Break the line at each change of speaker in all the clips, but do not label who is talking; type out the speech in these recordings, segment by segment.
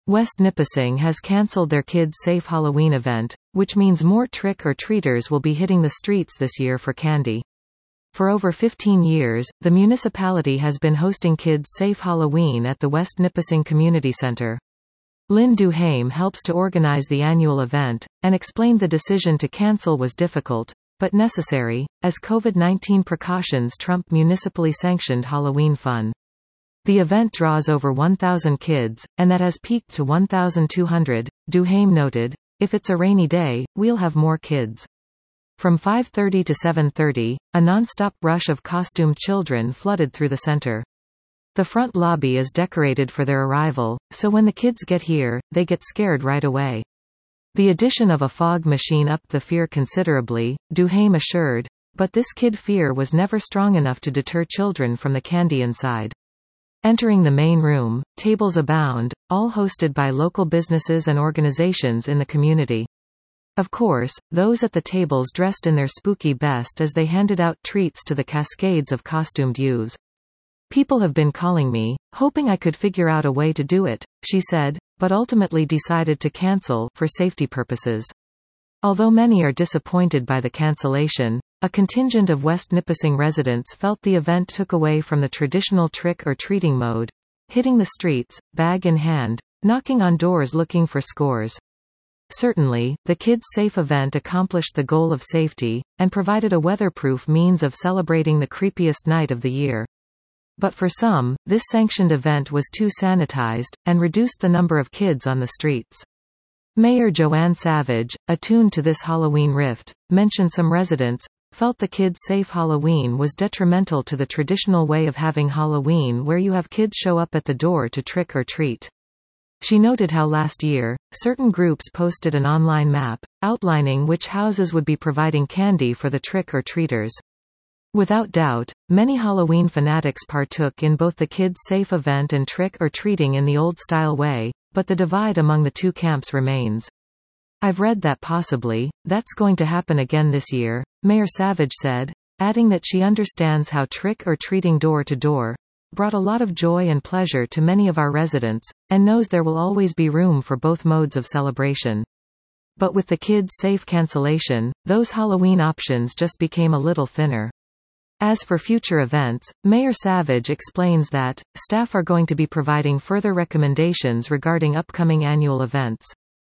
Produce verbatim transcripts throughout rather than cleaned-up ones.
West Nipissing has cancelled their Kids Safe Halloween event, which means more trick-or-treaters will be hitting the streets this year for candy. For over fifteen years, the municipality has been hosting Kids Safe Halloween at the West Nipissing Community Center. Lynn Duhame helps to organize the annual event, and explained the decision to cancel was difficult, but necessary, as COVID nineteen precautions trump municipally sanctioned Halloween fun. The event draws over one thousand kids, and that has peaked to one thousand two hundred, Duhame noted. If it's a rainy day, we'll have more kids. From five thirty to seven thirty, a non-stop rush of costumed children flooded through the center. The front lobby is decorated for their arrival, so when the kids get here, they get scared right away. The addition of a fog machine upped the fear considerably, Duhame assured, but this kid fear was never strong enough to deter children from the candy inside. Entering the main room, tables abound, all hosted by local businesses and organizations in the community. Of course, those at the tables dressed in their spooky best as they handed out treats to the cascades of costumed youths. People have been calling me, hoping I could figure out a way to do it, she said, but ultimately decided to cancel, for safety purposes. Although many are disappointed by the cancellation, a contingent of West Nipissing residents felt the event took away from the traditional trick-or-treating mode, hitting the streets, bag in hand, knocking on doors looking for scores. Certainly, the Kids Safe event accomplished the goal of safety, and provided a weatherproof means of celebrating the creepiest night of the year. But for some, this sanctioned event was too sanitized, and reduced the number of kids on the streets. Mayor Joanne Savage, attuned to this Halloween rift, mentioned some residents felt the Kids Safe Halloween was detrimental to the traditional way of having Halloween where you have kids show up at the door to trick or treat. She noted how last year, certain groups posted an online map, outlining which houses would be providing candy for the trick-or-treaters. Without doubt, many Halloween fanatics partook in both the Kids Safe event and trick-or-treating in the old-style way, but the divide among the two camps remains. I've read that possibly, that's going to happen again this year, Mayor Savage said, adding that she understands how trick-or-treating door-to-door brought a lot of joy and pleasure to many of our residents, and knows there will always be room for both modes of celebration. But with the Kids Safe cancellation, those Halloween options just became a little thinner. As for future events, Mayor Savage explains that, staff are going to be providing further recommendations regarding upcoming annual events.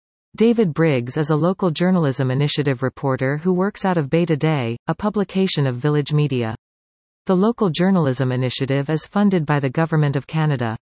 David Briggs is a local journalism initiative reporter who works out of Beta Day, a publication of Village Media. The local journalism initiative is funded by the Government of Canada.